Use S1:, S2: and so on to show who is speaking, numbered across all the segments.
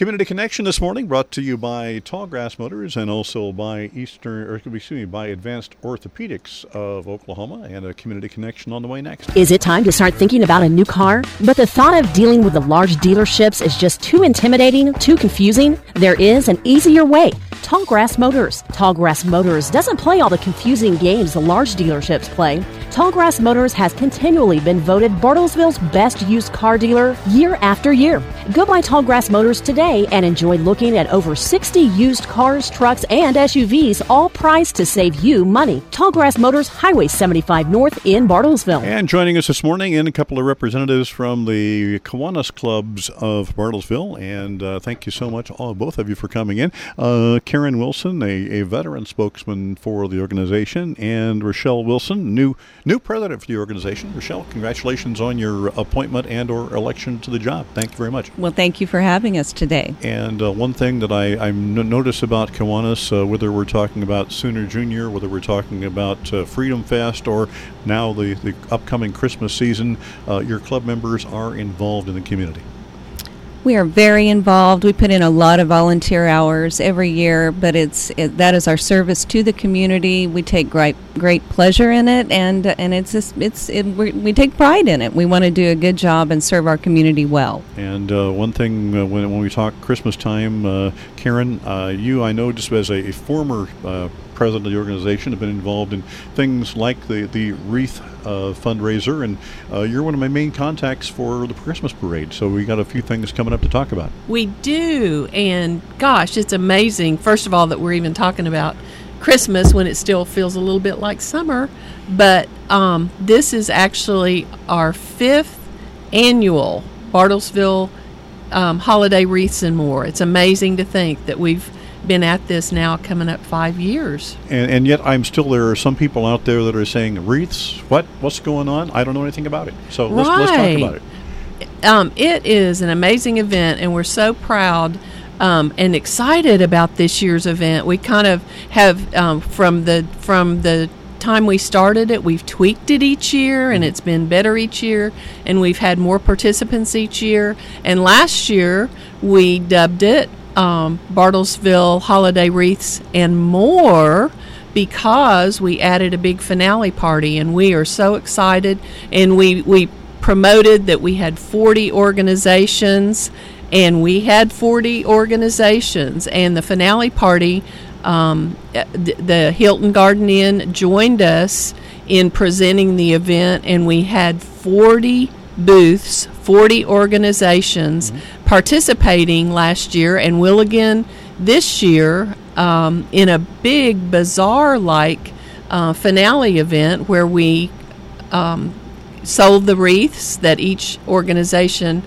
S1: Community Connection this morning brought to you by Tallgrass Motors and also by by Advanced Orthopedics of Oklahoma, and a Community Connection on the way next.
S2: Is it time to start thinking about a new car? But the thought of dealing with the large dealerships is just too intimidating, too confusing? There is an easier way. Tallgrass Motors. Tallgrass Motors doesn't play all the confusing games the large dealerships play. Tallgrass Motors has continually been voted Bartlesville's best used car dealer year after year. Go by Tallgrass Motors today and enjoy looking at over 60 used cars, trucks, and SUVs, all priced to save you money. Tallgrass Motors, Highway 75 North in Bartlesville.
S1: And joining us this morning, and a couple of representatives from the Kiwanis Clubs of Bartlesville. And thank you so much, both of you, for coming in. Karen Wilson, a veteran spokesman for the organization, and Rochelle Wilson, new president for the organization. Rochelle, congratulations on your appointment and or election to the job. Thank you very much.
S3: Well, thank you for having us today.
S1: And one thing that I notice about Kiwanis, whether we're talking about Sooner Junior, whether we're talking about Freedom Fest, or now the upcoming Christmas season, your club members are involved in the community.
S3: We are very involved. We put in a lot of volunteer hours every year, but that is our service to the community. We take great pleasure in it, and we take pride in it. We want to do a good job and serve our community well.
S1: And one thing when we talk Christmas time, Karen, you, I know, just as a former president of the organization, have been involved in things like the wreath fundraiser, and you're one of my main contacts for the Christmas parade. So we got a few things coming up to talk about.
S4: We do, and gosh, it's amazing, first of all, that we're even talking about Christmas when it still feels a little bit like summer. But this is actually our 5th annual Bartlesville Holiday Wreaths and More. It's amazing to think that we've been at this now coming up 5 years. And
S1: yet there are some people out there that are saying, wreaths, what's going on? I don't know anything about it. So let's talk about it.
S4: It is an amazing event, and we're so proud and excited about this year's event. We kind of have, from the time we started it, we've tweaked it each year, and it's been better each year, and we've had more participants each year. And last year, we dubbed it Bartlesville Holiday Wreaths and More, because we added a big finale party, and we are so excited. And we promoted that we had 40 organizations, and we had 40 organizations. And the finale party, the Hilton Garden Inn joined us in presenting the event, and we had 40 booths, 40 organizations participating last year, and will again this year in a big bazaar-like finale event where we sold the wreaths that each organization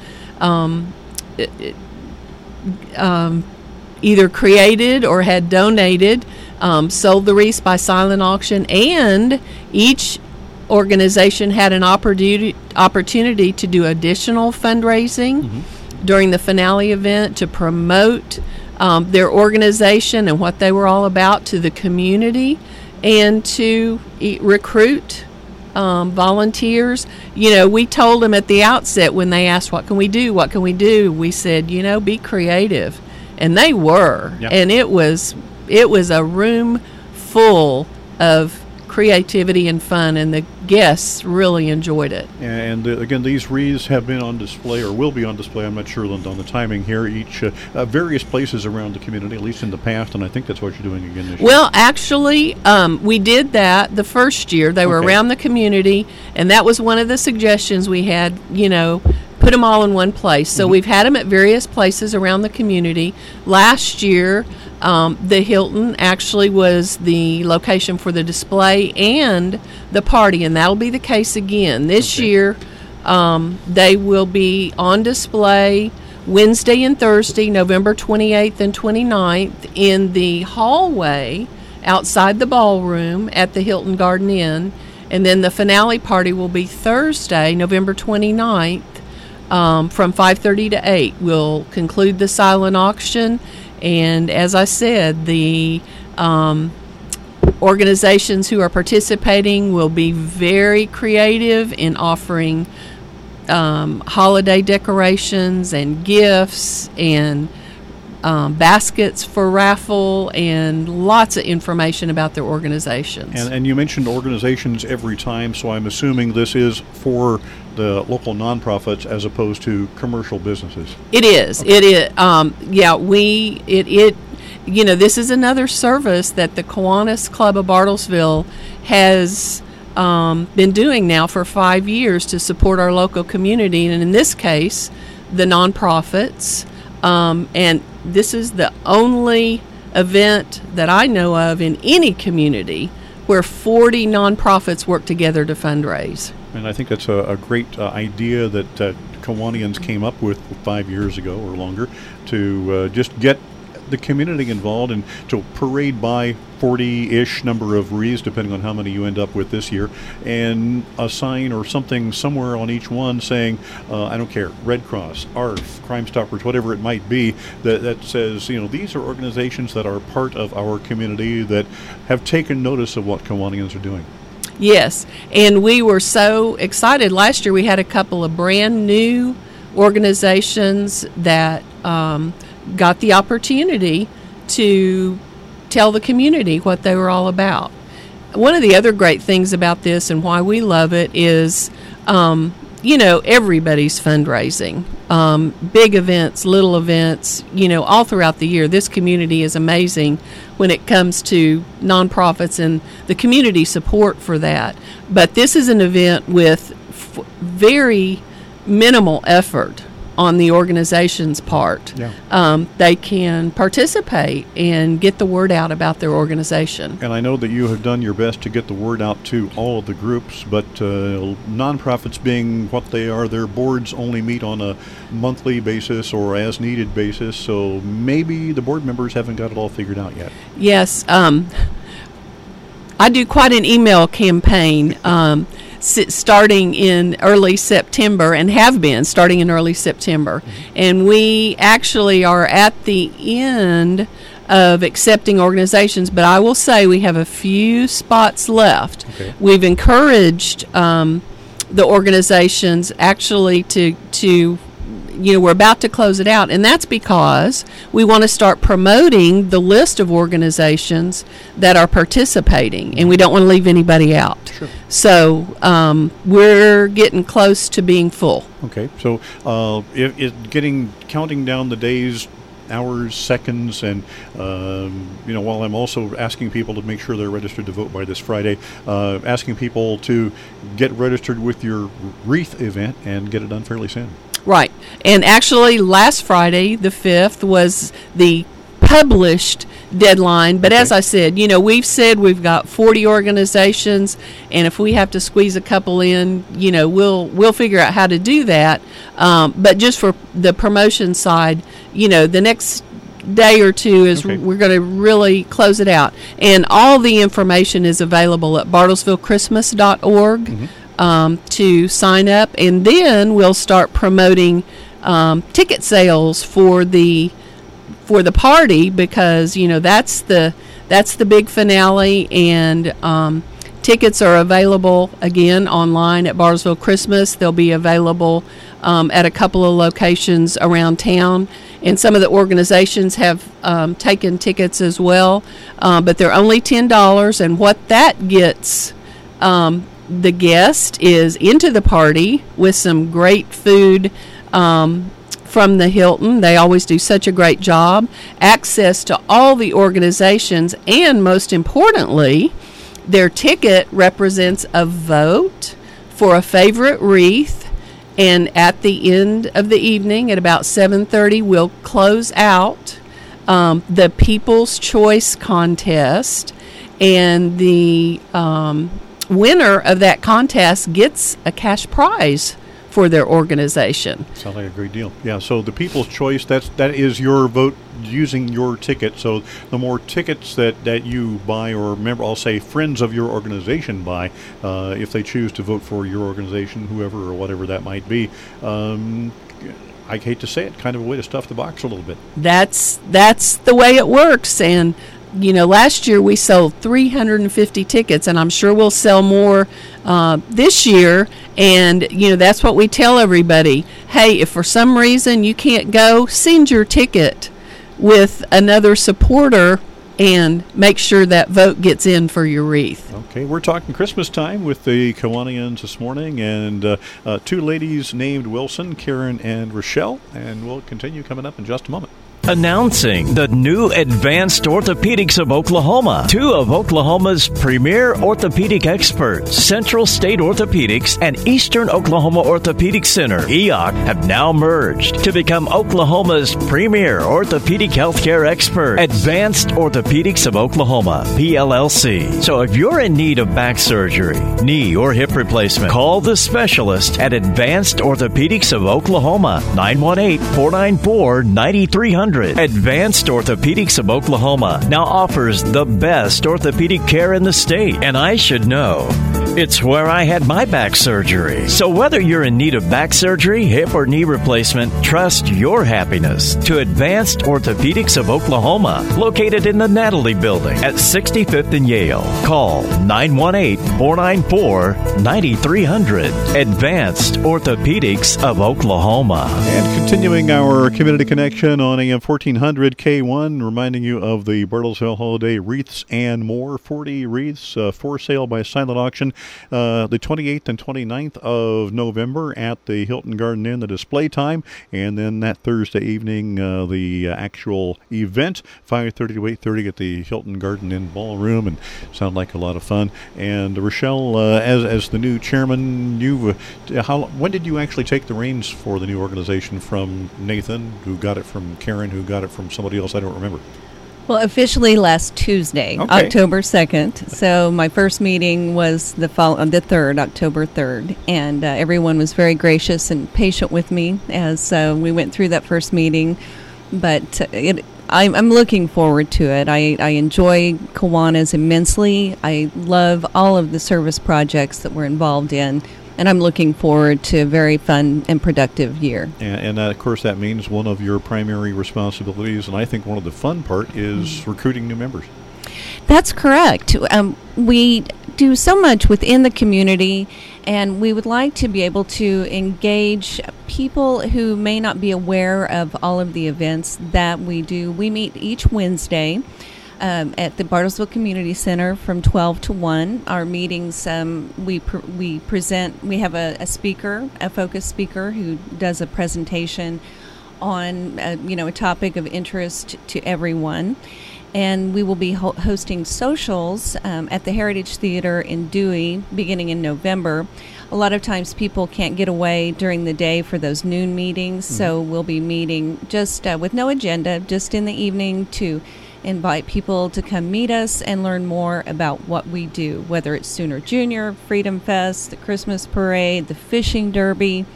S4: either created or had donated, sold the wreaths by silent auction, and each organization had an opportunity to do additional fundraising during the finale event to promote their organization and what they were all about to the community, and to recruit volunteers. We told them at the outset when they asked, what can we do? We said, be creative. And they were. Yep. And it was a room full of creativity and fun, and the guests really enjoyed it.
S1: And again, these wreaths have been on display, or will be on display, I'm not sure on the timing here, each various places around the community, at least in the past, and I think that's what you're doing again this year.
S4: Well, actually, we did that the first year. They were around the community, and that was one of the suggestions we had, put them all in one place. So we've had them at various places around the community. Last year, the Hilton actually was the location for the display and the party, and that'll be the case again. This year, they will be on display Wednesday and Thursday, November 28th and 29th, in the hallway outside the ballroom at the Hilton Garden Inn. And then the finale party will be Thursday, November 29th, from 5:30 to 8. We'll conclude the silent auction, and as I said, the organizations who are participating will be very creative in offering holiday decorations and gifts and baskets for raffle, and lots of information about their organizations.
S1: And you mentioned organizations every time, so I'm assuming this is for the local nonprofits as opposed to commercial businesses.
S4: It is.
S1: Okay.
S4: It is. This is another service that the Kiwanis Club of Bartlesville has been doing now for 5 years to support our local community, and in this case, the nonprofits. And this is the only event that I know of in any community where 40 nonprofits work together to fundraise.
S1: And I think that's a great idea that Kiwanians came up with 5 years ago or longer to just get the community involved and to parade by 40-ish number of wreaths, depending on how many you end up with this year, and a sign or something somewhere on each one saying, I don't care, Red Cross, ARF, Crime Stoppers, whatever it might be, that says, these are organizations that are part of our community that have taken notice of what Kiwanians are doing.
S4: Yes, and we were so excited. Last year we had a couple of brand new organizations that got the opportunity to tell the community what they were all about. One of the other great things about this and why we love it is, everybody's fundraising. Big events, little events, all throughout the year. This community is amazing when it comes to nonprofits and the community support for that. But this is an event with very minimal effort on the organization's part.
S1: Yeah.
S4: They can participate and get the word out about their organization.
S1: And I know that you have done your best to get the word out to all of the groups, but nonprofits being what they are, their boards only meet on a monthly basis or as needed basis, so maybe the board members haven't got it all figured out yet.
S4: Yes. I do quite an email campaign starting in early September, and have been starting in early September. Mm-hmm. And we actually are at the end of accepting organizations, but I will say we have a few spots left.
S1: Okay.
S4: We've encouraged the organizations actually to we're about to close it out, and that's because we want to start promoting the list of organizations that are participating, and we don't want to leave anybody out.
S1: Sure.
S4: So we're getting close to being full.
S1: Okay, so counting down the days, hours, seconds, and while I'm also asking people to make sure they're registered to vote by this Friday, asking people to get registered with your wreath event and get it done fairly soon.
S4: Right. And actually last Friday, the 5th, was the published deadline. But as I said, we've said we've got 40 organizations, and if we have to squeeze a couple in, we'll figure out how to do that. But just for the promotion side, the next day or two is we're going to really close it out. And all the information is available at bartlesvillechristmas.org. Mm-hmm. To sign up, and then we'll start promoting ticket sales for the party, because that's the big finale, and tickets are available again online at Bartlesville Christmas. They'll be available at a couple of locations around town, and some of the organizations have taken tickets as well, but they're only $10, and what that gets the guest is into the party with some great food from the Hilton. They always do such a great job. Access to all the organizations, and most importantly, their ticket represents a vote for a favorite wreath. And at the end of the evening, at about 7:30, we'll close out the People's Choice Contest, and the winner of that contest gets a cash prize for their organization.
S1: Sounds like a great deal. Yeah, so the People's Choice, that is your vote using your ticket. So the more tickets that you buy, or I'll say friends of your organization buy, if they choose to vote for your organization, whoever or whatever that might be, I hate to say it, kind of a way to stuff the box a little bit. That's
S4: the way it works. And last year we sold 350 tickets, and I'm sure we'll sell more this year. And, that's what we tell everybody. Hey, if for some reason you can't go, send your ticket with another supporter and make sure that vote gets in for your wreath.
S1: Okay, we're talking Christmas time with the Kiwanis this morning, and two ladies named Wilson, Karen and Rochelle, and we'll continue coming up in just a moment.
S5: Announcing the new Advanced Orthopedics of Oklahoma. Two of Oklahoma's premier orthopedic experts, Central State Orthopedics and Eastern Oklahoma Orthopedic Center, EOC, have now merged to become Oklahoma's premier orthopedic healthcare expert, Advanced Orthopedics of Oklahoma, PLLC. So if you're in need of back surgery, knee or hip replacement, call the specialist at Advanced Orthopedics of Oklahoma, 918-494-9300. Advanced Orthopedics of Oklahoma now offers the best orthopedic care in the state. And I should know, it's where I had my back surgery. So whether you're in need of back surgery, hip or knee replacement, trust your happiness to Advanced Orthopedics of Oklahoma, located in the Natalie Building at 65th and Yale. Call 918-494-9300. Advanced Orthopedics of Oklahoma.
S1: And continuing our community connection on AM 1400 K1, reminding you of the Bartlesville Holiday Wreaths and More. 40 wreaths for sale by silent auction the 28th and 29th of November at the Hilton Garden Inn, the display time, and then that Thursday evening, the actual event, 5:30 to 8:30 at the Hilton Garden Inn Ballroom, and sound like a lot of fun. And Rochelle, as the new chairman, when did you actually take the reins for the new organization from Nathan, who got it from Karen, who got it from somebody else? I don't remember.
S3: Well, officially last Tuesday,
S1: Okay.
S3: October 2nd. So my first meeting was the 3rd, October 3rd, and everyone was very gracious and patient with me as we went through that first meeting. But I'm looking forward to it. I enjoy Kiwanis immensely. I love all of the service projects that we're involved in. And I'm looking forward to a very fun and productive year.
S1: And of course, that means one of your primary responsibilities, and I think one of the fun part, is recruiting new members.
S3: That's correct. We do so much within the community, and we would like to be able to engage people who may not be aware of all of the events that we do. We meet each Wednesday at the Bartlesville Community Center from 12 to 1. Our meetings, we present, we have a speaker, a focus speaker, who does a presentation on a topic of interest to everyone. And we will be hosting socials at the Heritage Theater in Dewey beginning in November. A lot of times people can't get away during the day for those noon meetings, so we'll be meeting just with no agenda, just in the evening to invite people to come meet us and learn more about what we do, whether it's Sooner Junior, Freedom Fest, the Christmas Parade, the Fishing Derby.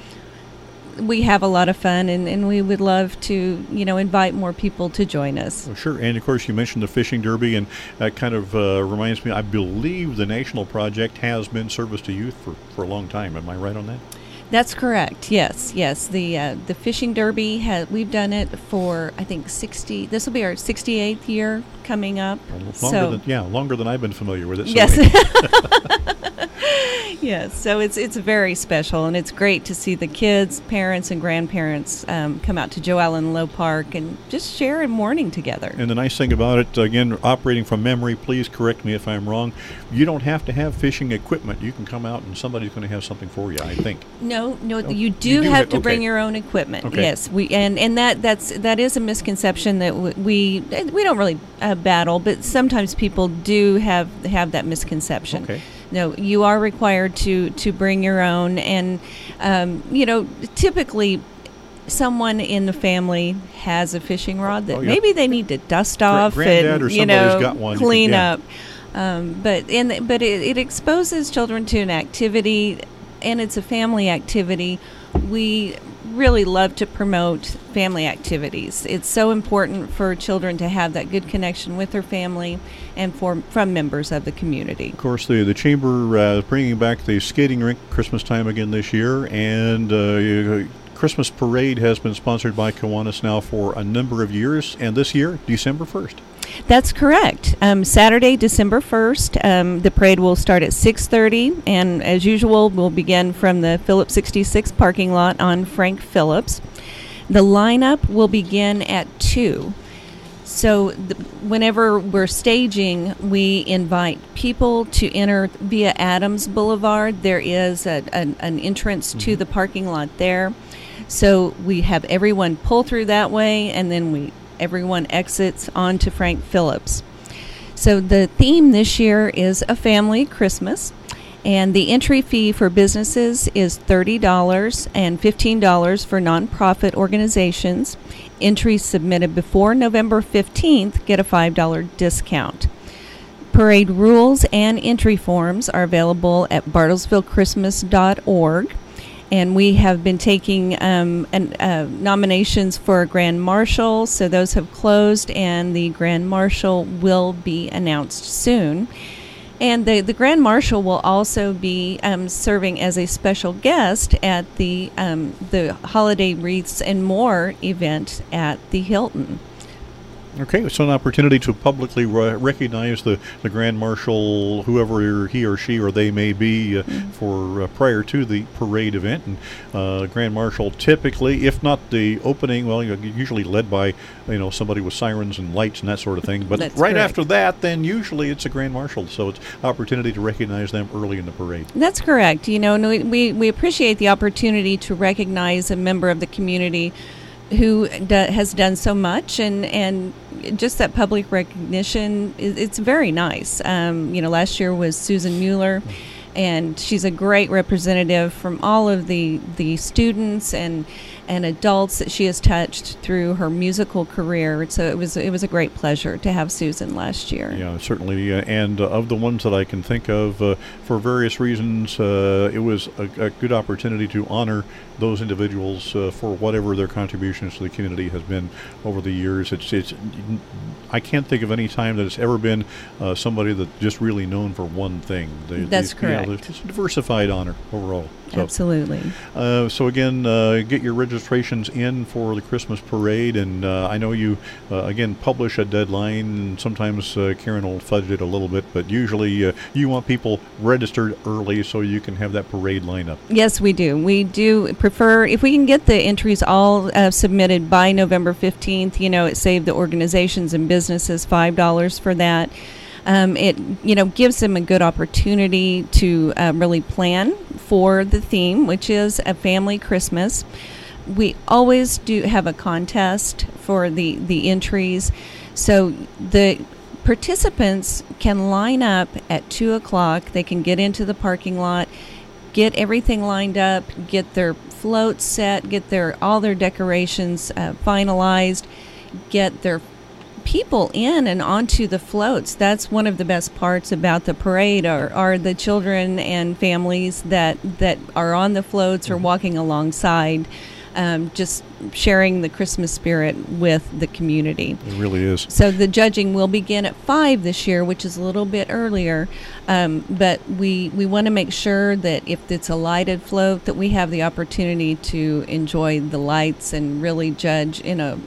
S3: We have a lot of fun, and we would love to, invite more people to join us.
S1: Oh, sure. And, of course, you mentioned the Fishing Derby, and that kind of reminds me, I believe the National Project has been service to youth for a long time. Am I right on that?
S3: That's correct. Yes. The Fishing Derby, we've done it for, I think, 60. This will be our 68th year coming up.
S1: Longer than I've been familiar with it. So
S3: yes. Yes. So it's very special, and it's great to see the kids, parents, and grandparents come out to Joe Allen Low Park and just share a morning together.
S1: And the nice thing about it, again, operating from memory, please correct me if I'm wrong, you don't have to have fishing equipment. You can come out and somebody's going to have something for you, I think.
S3: No, you do have to bring
S1: okay.
S3: your own equipment.
S1: Okay.
S3: Yes, that is a misconception that we don't really battle, but sometimes people do have that misconception.
S1: Okay.
S3: No, you are required to bring your own, and typically someone in the family has a fishing rod that maybe they need to dust off
S1: Granddad or somebody's got one.
S3: Clean up. But it exposes children to an activity, and it's a family activity. We really love to promote family activities. It's so important for children to have that good connection with their family and from members of the community.
S1: Of course, the Chamber bringing back the skating rink Christmas time again this year, and Christmas Parade has been sponsored by Kiwanis now for a number of years, and this year, December 1st.
S3: That's correct. Saturday, December 1st, the parade will start at 6:30, and as usual, we'll begin from the Phillips 66 parking lot on Frank Phillips. The lineup will begin at 2. So whenever we're staging, we invite people to enter via Adams Boulevard. There is an entrance to the parking lot there. So we have everyone pull through that way, and then everyone exits onto Frank Phillips. So the theme this year is a family Christmas, and the entry fee for businesses is $30 and $15 for nonprofit organizations. Entries submitted before November 15th get a $5 discount. Parade rules and entry forms are available at bartlesvillechristmas.org. And we have been taking nominations for a Grand Marshal, so those have closed, and the Grand Marshal will be announced soon. And the Grand Marshal will also be serving as a special guest at the Holiday Wreaths and More event at the Hilton.
S1: Okay, so an opportunity to publicly recognize the Grand Marshal, whoever he or she or they may be, for prior to the parade event. And Grand Marshal typically, if not the opening, well, usually led by somebody with sirens and lights and that sort of thing. But
S3: That's
S1: right
S3: correct.
S1: after that, then usually it's a Grand Marshal, so it's opportunity to recognize them early in the parade.
S3: That's correct. And we appreciate the opportunity to recognize a member of the community who has done so much, and just that public recognition, it's very nice. Last year was Susan Mueller, and she's a great representative from all of the students and adults that she has touched through her musical career. So it was a great pleasure to have Susan last year.
S1: Yeah, certainly. And of the ones that I can think of, for various reasons, it was a good opportunity to honor those individuals for whatever their contributions to the community has been over the years. It's I can't think of any time that it's ever been somebody that's just really known for one thing.
S3: That's correct.
S1: It's a diversified honor overall. So,
S3: Absolutely.
S1: So again, get your registrations in for the Christmas parade, and I know you again publish a deadline. Sometimes Karen will fudge it a little bit, but usually you want people registered early so you can have that parade lineup.
S3: Yes, we do. We do prefer, if we can get the entries all submitted by November 15th, it saved the organizations and businesses $5 for that. It gives them a good opportunity to really plan for the theme, which is a family Christmas. We always do have a contest for the entries, so the participants can line up at 2 o'clock. They can get into the parking lot, get everything lined up, get their floats set, get all their decorations finalized, get their people in and onto the floats. That's one of the best parts about the parade are the children and families that are on the floats or walking alongside, just sharing the Christmas spirit with the community.
S1: It really is.
S3: So the judging will begin at 5 this year, which is a little bit earlier, but we want to make sure that if it's a lighted float, that we have the opportunity to enjoy the lights and really judge in a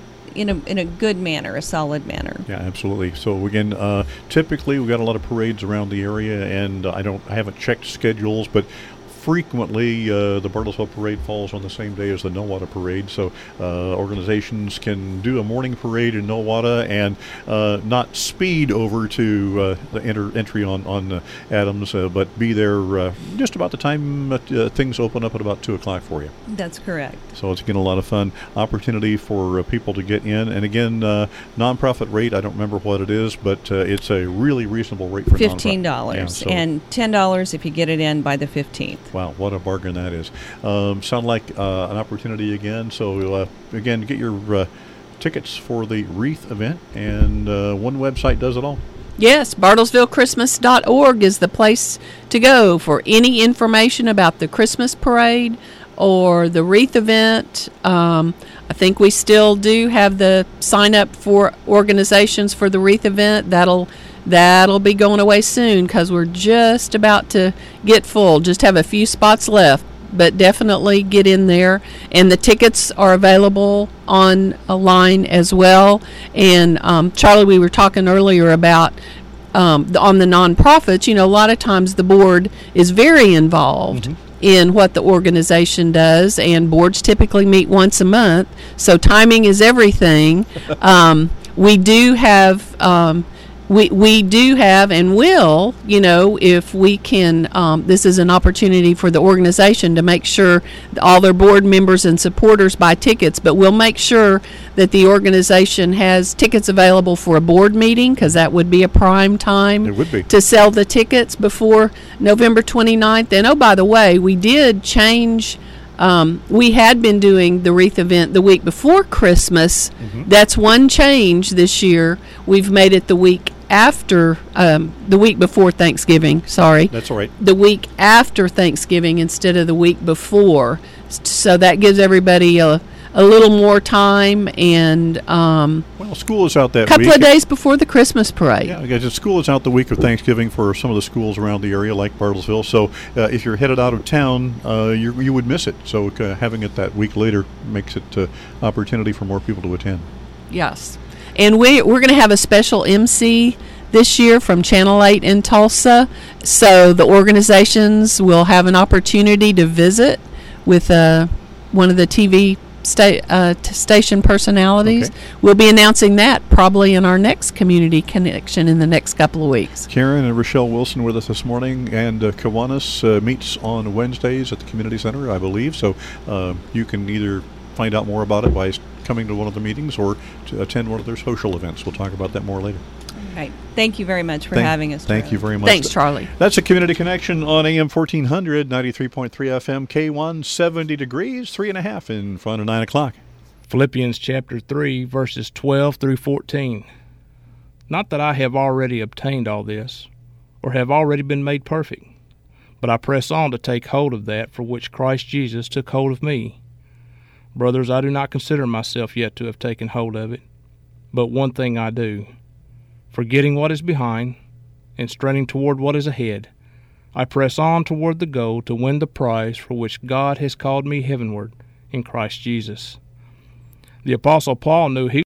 S3: good manner, a solid manner.
S1: Yeah, absolutely. So again, typically we've got a lot of parades around the area, and I haven't checked schedules, but frequently the Bartlesville Parade falls on the same day as the Nowata Parade, so organizations can do a morning parade in Nowata and not speed over to the entry on Adams, but be there just about the time things open up at about 2 o'clock for you.
S3: That's correct.
S1: So it's again a lot of fun opportunity for people to get in, and again, nonprofit rate, I don't remember what it is, but it's a really reasonable rate for
S3: $15
S1: nonprofit.
S3: and $10 if you get it in by the 15th.
S1: Wow, what a bargain that is. Sound like an opportunity again. So, again, get your tickets for the wreath event, and one website does it all.
S4: Yes, bartlesvillechristmas.org is the place to go for any information about the Christmas parade or the wreath event. I think we still do have the sign up for organizations for the wreath event. That'll be going away soon because we're just about to get full. Just have a few spots left, but definitely get in there. And the tickets are available online as well. And Charlie, we were talking earlier about on the nonprofits. A lot of times the board is very involved in what the organization does, and boards typically meet once a month, so timing is everything. we do have we do have and will, if we can, this is an opportunity for the organization to make sure all their board members and supporters buy tickets, but we'll make sure that the organization has tickets available for a board meeting, because that would be a prime time
S1: It would be.
S4: to sell the tickets before November 29th. And, oh, by the way, we did change. We had been doing the wreath event the week before Christmas.
S1: Mm-hmm.
S4: That's one change this year. We've made it the week after, the week before Thanksgiving. Sorry.
S1: That's all right.
S4: The week after Thanksgiving instead of the week before. So that gives everybody a little more time, and
S1: Well, school is out that
S4: a couple
S1: week.
S4: of days before the Christmas parade.
S1: Yeah, because school is out the week of Thanksgiving for some of the schools around the area, like Bartlesville. So if you're headed out of town, you would miss it. So having it that week later makes it opportunity for more people to attend.
S4: Yes. And we're going to have a special MC this year from Channel 8 in Tulsa. So the organizations will have an opportunity to visit with one of the TV station personalities.
S1: Okay.
S4: We'll be announcing that probably in our next Community Connection in the next couple of weeks.
S1: Karen and Rochelle Wilson with us this morning, and Kiwanis meets on Wednesdays at the Community Center, I believe. So you can either find out more about it by coming to one of the meetings or to attend one of their social events. We'll talk about that more later.
S3: Right. Thank you very much for having us.
S1: Thank
S3: Charlie.
S1: you very much.
S4: Thanks, Charlie.
S1: That's a Community Connection on AM 1400, 93.3 FM, K1, 70 degrees, 3.5 in front of 9 o'clock.
S6: Philippians chapter 3, verses 12 through 14. Not that I have already obtained all this, or have already been made perfect, but I press on to take hold of that for which Christ Jesus took hold of me. Brothers, I do not consider myself yet to have taken hold of it, but one thing I do, forgetting what is behind and straining toward what is ahead, I press on toward the goal to win the prize for which God has called me heavenward in Christ Jesus. The Apostle Paul knew he